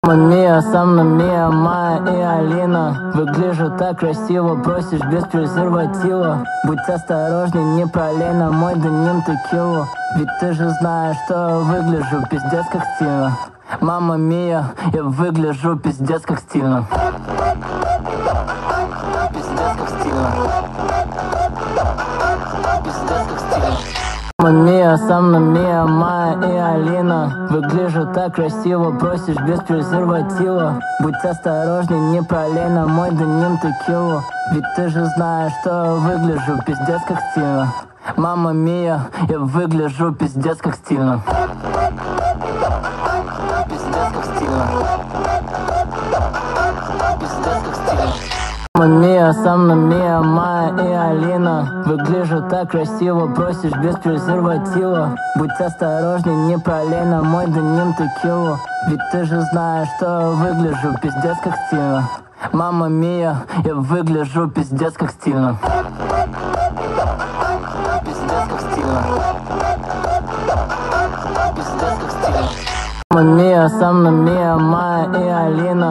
Мия, со мной Мия, Майя и Алина. Выгляжу так красиво, просишь без презерватива. Будь осторожней, не пролей на мой деним текилу. Ведь ты же знаешь, что выгляжу пиздец как стильно. Мама Мия, я выгляжу пиздец как стильно. Пиздец как стильно. Пиздец как стильно. Мия, со мной Мия, Майя и Алина. Выгляжу так красиво, просишь без презерватива. Будь осторожней, не пролей на мой деним текилу. Ведь ты же знаешь, что выгляжу пиздец как стильно. Мама Мия, я выгляжу пиздец как стильно. Пиздец как стильно. Пиздец как стильно. Мия, со мной Мия, Майя и Алина. Выгляжу так красиво, просишь без презерватива. Будь осторожней, не пролей на мой деним текилу. Ведь ты же знаешь, что выгляжу пиздец как стильно. Мама Мия, я выгляжу пиздец как стильно. Пиздец как стильно. Пиздец как стильно. Мия, со мной Мия, Майя и Алина.